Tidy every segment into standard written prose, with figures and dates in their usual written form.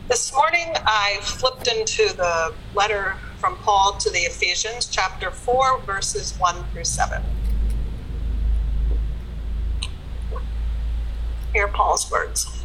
This morning, I flipped into the letter from Paul to the Ephesians, chapter 4, verses 1 through 7. Hear Paul's words.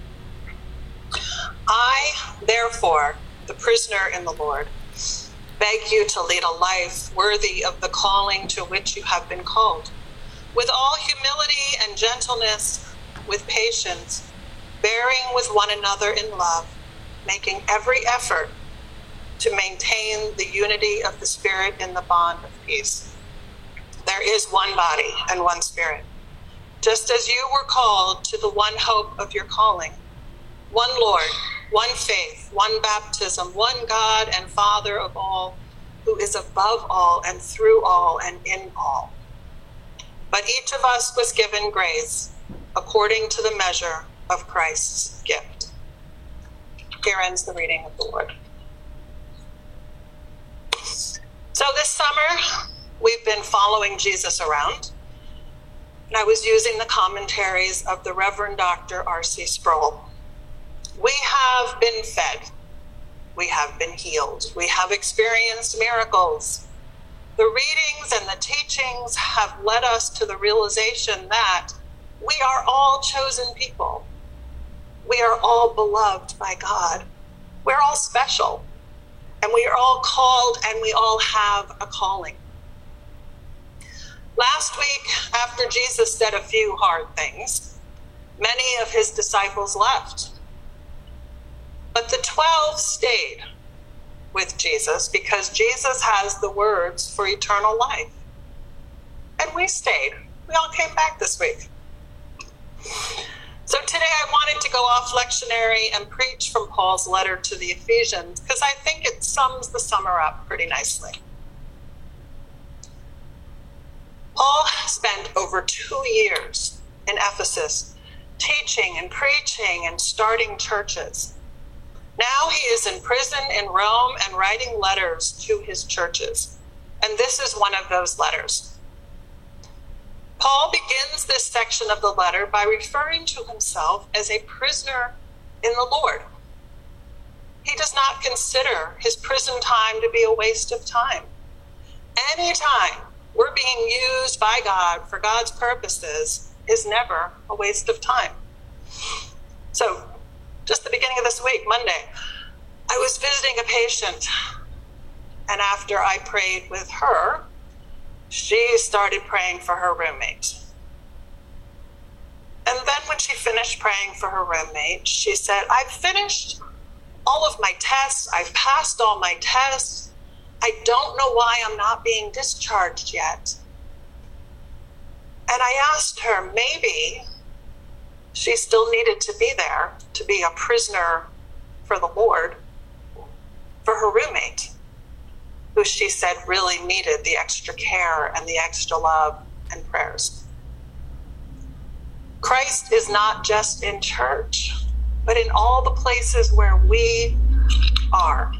I, therefore, the prisoner in the Lord, beg you to lead a life worthy of the calling to which you have been called, with all humility and gentleness, with patience, bearing with one another in love, making every effort to maintain the unity of the Spirit in the bond of peace. There is one body and one Spirit, just as you were called to the one hope of your calling, one Lord, one faith, one baptism, one God and Father of all, who is above all and through all and in all. But each of us was given grace according to the measure of Christ's gift. Here ends the reading of the Lord. So this summer, we've been following Jesus around, and I was using the commentaries of the Reverend Dr. R.C. Sproul. We have been fed. We have been healed. We have experienced miracles. The readings and the teachings have led us to the realization that we are all chosen people. We are all beloved by God. We're all special, and we are all called, and we all have a calling. Last week, after Jesus said a few hard things, many of his disciples left. But the 12 stayed with Jesus because Jesus has the words for eternal life. And we stayed. We all came back this week. So today I wanted to go off lectionary and preach from Paul's letter to the Ephesians because I think it sums the summer up pretty nicely. Paul spent over 2 years in Ephesus teaching and preaching and starting churches. Now he is in prison in Rome and writing letters to his churches. And this is one of those letters. Paul begins this section of the letter by referring to himself as a prisoner in the Lord. He does not consider his prison time to be a waste of time. Any time we're being used by God for God's purposes is never a waste of time. So, just the beginning of this week, Monday, I was visiting a patient, and after I prayed with her, she started praying for her roommate. And then when she finished praying for her roommate, she said, I've finished all of my tests. I've passed all my tests. I don't know why I'm not being discharged yet. And I asked her, maybe she still needed to be there to be a prisoner for the Lord for her roommate, who she said really needed the extra care and the extra love and prayers. Christ is not just in church, but in all the places where we are.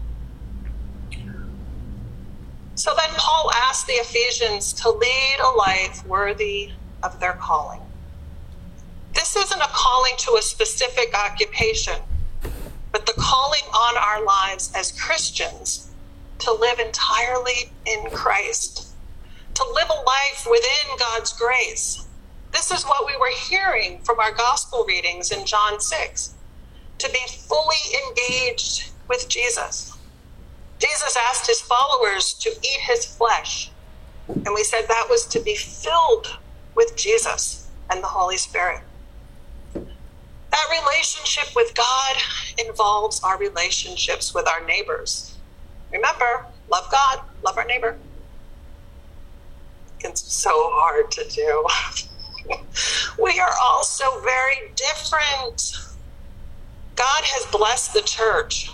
So then Paul asked the Ephesians to lead a life worthy of their calling. This isn't a calling to a specific occupation, but the calling on our lives as Christians to live entirely in Christ, to live a life within God's grace. This is what we were hearing from our gospel readings in John 6, to be fully engaged with Jesus. Jesus asked his followers to eat his flesh, and we said that was to be filled with Jesus and the Holy Spirit. That relationship with God involves our relationships with our neighbors. Remember, love God, love our neighbor. It's so hard to do. We are all so very different. God has blessed the church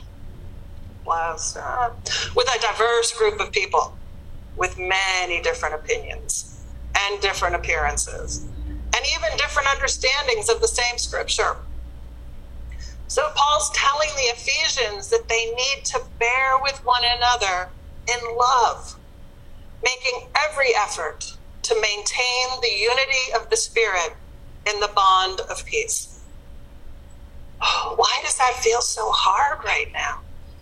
with a diverse group of people with many different opinions and different appearances and even different understandings of the same scripture. So Paul's telling the Ephesians that they need to bear with one another in love, making every effort to maintain the unity of the Spirit in the bond of peace. Oh, why does that feel so hard right now?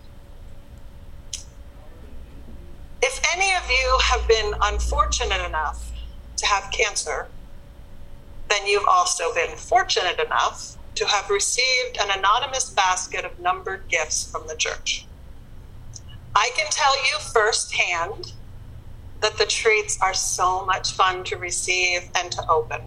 If any of you have been unfortunate enough to have cancer, then you've also been fortunate enough to have received an anonymous basket of numbered gifts from the church. I can tell you firsthand that the treats are so much fun to receive and to open.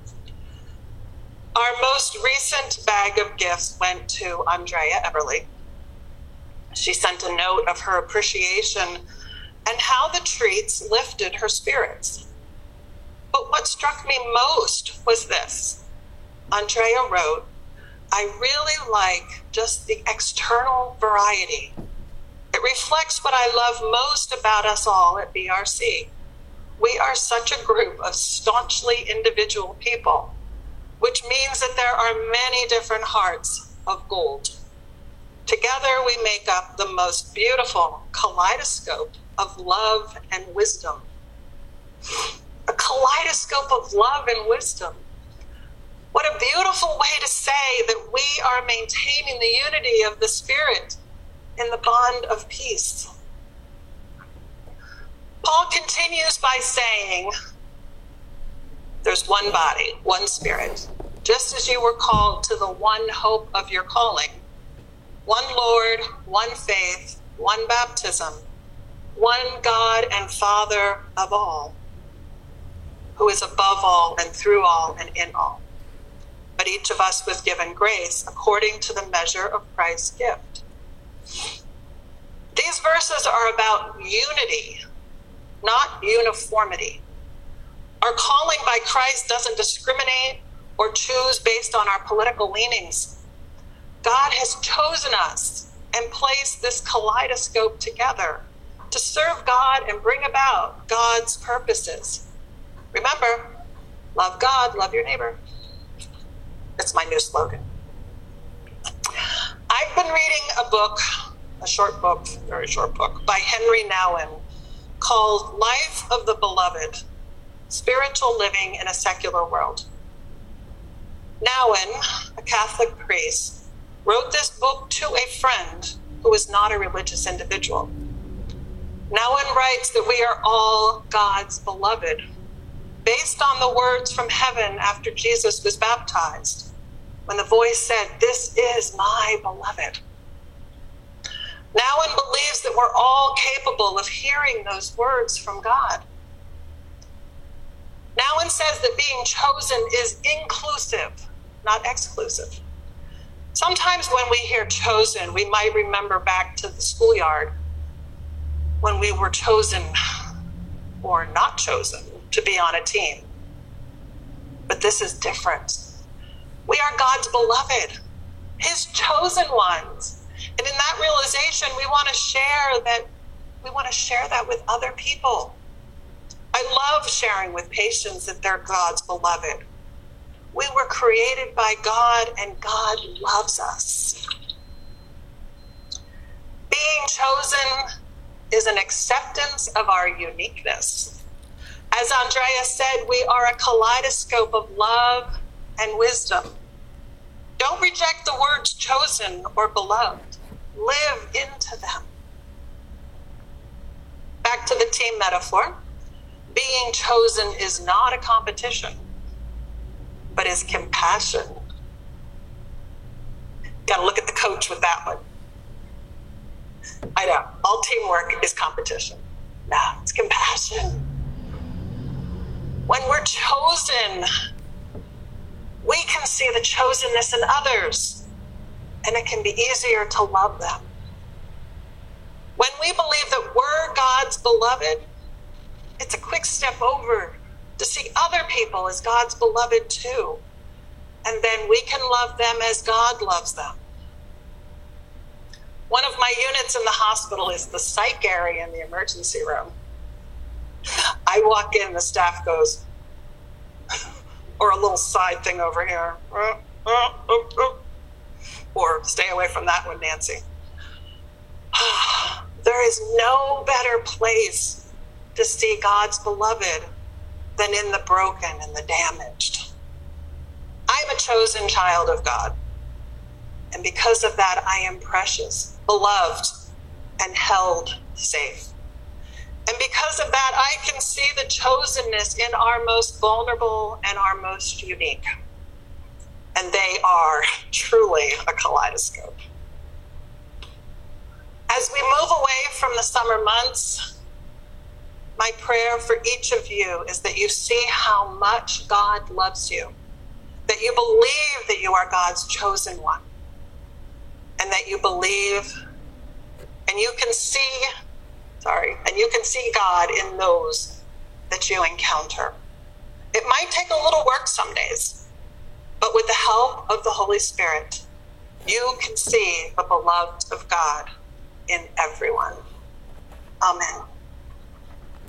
Our most recent bag of gifts went to Andrea Eberly. She sent a note of her appreciation and how the treats lifted her spirits. But what struck me most was this. Andrea wrote, "I really like just the external variety. It reflects what I love most about us all at BRC. We are such a group of staunchly individual people, which means that there are many different hearts of gold. Together we make up the most beautiful kaleidoscope of love and wisdom." A kaleidoscope of love and wisdom. What a beautiful way to say that we are maintaining the unity of the Spirit in the bond of peace. Paul continues by saying, there's one body, one Spirit, just as you were called to the one hope of your calling. One Lord, one faith, one baptism, one God and Father of all, who is above all and through all and in all. But each of us was given grace according to the measure of Christ's gift. These verses are about unity, not uniformity. Our calling by Christ doesn't discriminate or choose based on our political leanings. God has chosen us and placed this kaleidoscope together to serve God and bring about God's purposes. Remember, love God, love your neighbor. That's my new slogan. I've been reading a book, a short book, very short book, by Henry Nouwen called Life of the Beloved, Spiritual Living in a Secular World. Nouwen, a Catholic priest, wrote this book to a friend who is not a religious individual. Nouwen writes that we are all God's beloved, based on the words from heaven after Jesus was baptized, when the voice said, "This is my beloved." Nouwen believes that we're all capable of hearing those words from God. Nouwen says that being chosen is inclusive, not exclusive. Sometimes when we hear chosen, we might remember back to the schoolyard when we were chosen or not chosen to be on a team. But this is different. We are God's beloved, his chosen ones. And in that realization, we want to share that with other people. I love sharing with patients that they're God's beloved. We were created by God and God loves us. Being chosen is an acceptance of our uniqueness. As Andrea said, we are a kaleidoscope of love and wisdom. Don't reject the words chosen or beloved. Live into them. Back to the team metaphor. Being chosen is not a competition, but is compassion. Got to look at the coach with that one. I know, all teamwork is competition. No, it's compassion. When we're chosen, we can see the chosenness in others, and it can be easier to love them. When we believe that we're God's beloved, it's a quick step over to see other people as God's beloved too. And then we can love them as God loves them. One of my units in the hospital is the psych area in the emergency room. I walk in, the staff goes, or a little side thing over here, or stay away from that one, Nancy. There is no better place to see God's beloved than in the broken and the damaged. I'm a chosen child of God. And because of that, I am precious, beloved, and held safe. And because of that, I can see the chosenness in our most vulnerable and our most unique. And they are truly a kaleidoscope. As we move away from the summer months, my prayer for each of you is that you see how much God loves you, that you believe that you are God's chosen one, and that you believe and you can see God in those that you encounter. It might take a little work some days, but with the help of the Holy Spirit, you can see the beloved of God in everyone. Amen.